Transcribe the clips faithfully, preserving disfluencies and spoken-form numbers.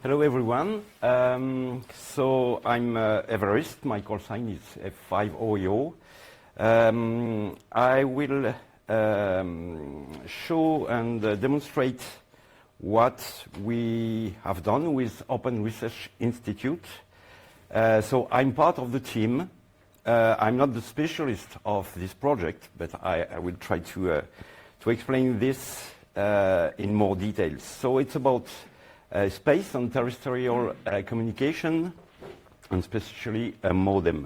Hello everyone. Um, so I'm uh, Everest. My call sign is F five O E O. Um, I will um, show and uh, demonstrate what we have done with Open Research Institute. Uh, so I'm part of the team. Uh, I'm not the specialist of this project, but I, I will try to uh, to explain this uh, in more details. So it's about Uh, space and terrestrial uh, communication, and especially a modem.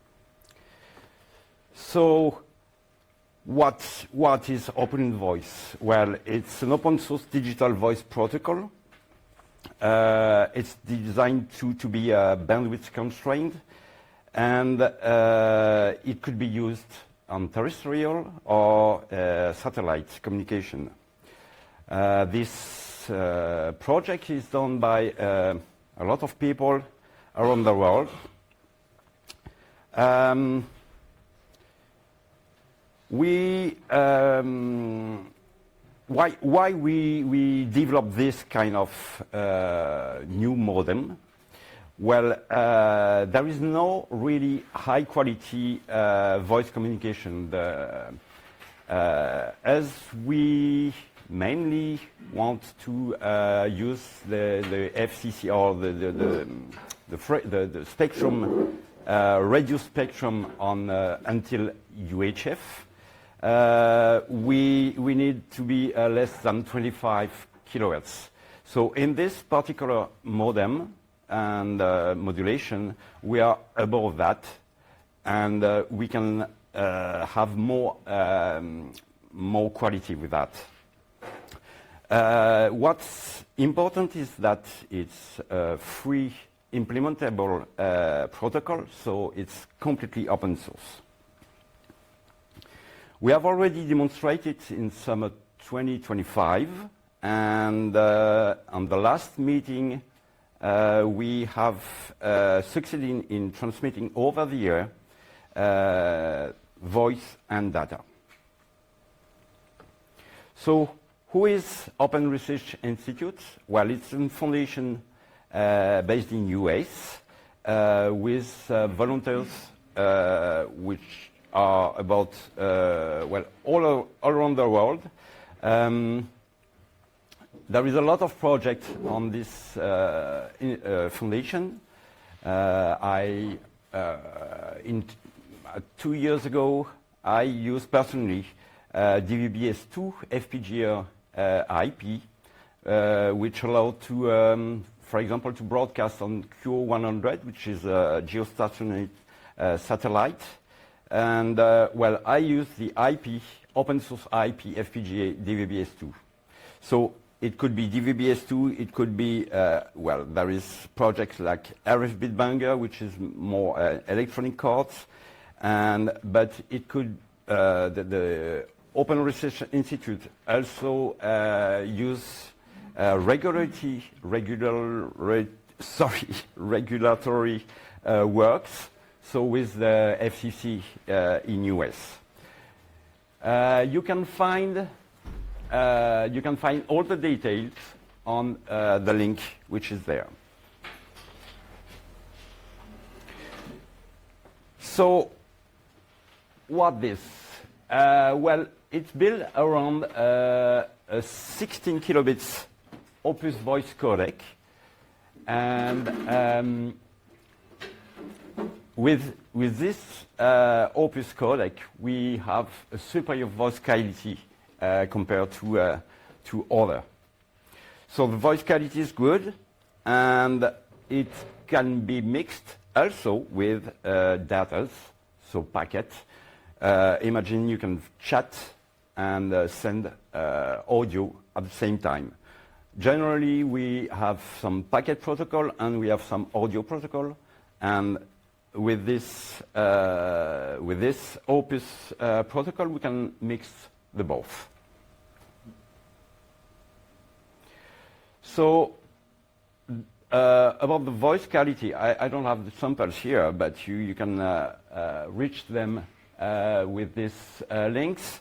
So what, what is Open Voice? Well, it's an open source digital voice protocol. Uh, it's designed to, to be uh, bandwidth constrained, and uh, it could be used on terrestrial or uh, satellite communication. Uh, this Uh, project is done by uh, a lot of people around the world. Um, we um, why why we we develop this kind of uh, new modem? Well, uh, there is no really high quality uh, voice communication. The, uh, as we mainly want to uh, use the, the F C C or the the the, the, the, the spectrum, uh, radio spectrum on uh, until U H F. Uh, we we need to be uh, less than twenty-five kilohertz. So in this particular modem and uh, modulation, we are above that, and uh, we can uh, have more um, more quality with that. Uh, what's important is that it's a free implementable uh, protocol, so it's completely open source. We have already demonstrated in summer twenty twenty-five, and uh, on the last meeting uh, we have uh, succeeded in, in transmitting over the air uh, voice and data. So who is Open Research Institute? Well, it's a foundation uh, based in U S uh, with uh, volunteers uh, which are about, uh, well, all, all around the world. Um, there is a lot of projects on this uh, in, uh, foundation. Uh, I, uh, in t uh, two years ago, I used personally uh, D V B S two F P G A Uh, I P, uh, which allowed to, um, for example, to broadcast on Q O one hundred, which is a geostationary uh, satellite. And, uh, well, I use the I P, open source I P F P G A D V B S two. So it could be D V B S two, it could be, uh, well, there is projects like R F Bitbanger, which is more uh, electronic cards, and, but it could, uh, the, the Open Research Institute also uh, use uh, regularity, regular, re, sorry, regulatory uh, works. So with the F C C uh, in U S, uh, you can find uh, you can find all the details on uh, the link which is there. So, what this? Uh, well. It's built around uh, a sixteen kilobits Opus voice codec, and um, with with this uh, Opus codec, we have a superior voice quality uh, compared to uh, to other. So the voice quality is good, and it can be mixed also with uh, data, so packet. Uh, imagine you can chat and uh, send uh, audio at the same time. Generally, we have some packet protocol and we have some audio protocol, and with this uh, with this Opus uh, protocol, we can mix the both. So uh, about the voice quality, I, I don't have the samples here, but you you can uh, uh, reach them uh, with these uh, links.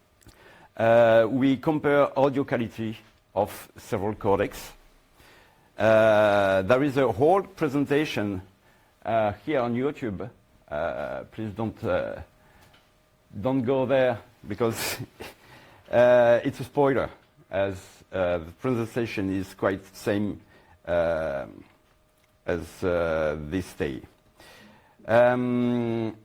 Uh, we compare audio quality of several codecs. Uh, there is a whole presentation uh, here on YouTube. Uh, please don't uh, don't go there because uh, it's a spoiler, as uh, the presentation is quite the same uh, as uh, this day. Um,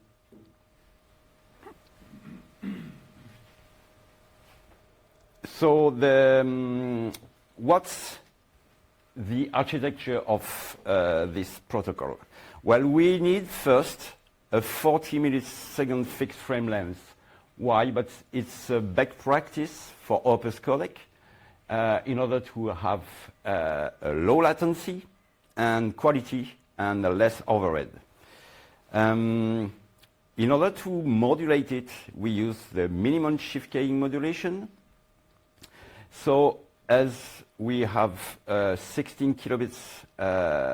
so the um, what's the architecture of uh, this protocol? Well, we need first a forty millisecond fixed frame length. Why? But it's a best practice for Opus codec uh, in order to have uh, a low latency and quality and less overhead. Um, in order to modulate it, we use the minimum shift keying modulation. So as we have uh, sixteen kilobits uh,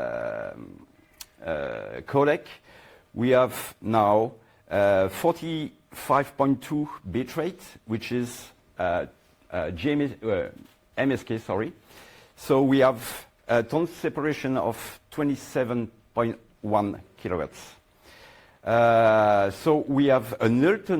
uh, codec, we have now uh, forty-five point two bit rate, which is uh, uh, G M S, uh, M S K, sorry. So we have a tone separation of twenty-seven point one kilohertz. Uh, so we have an alternate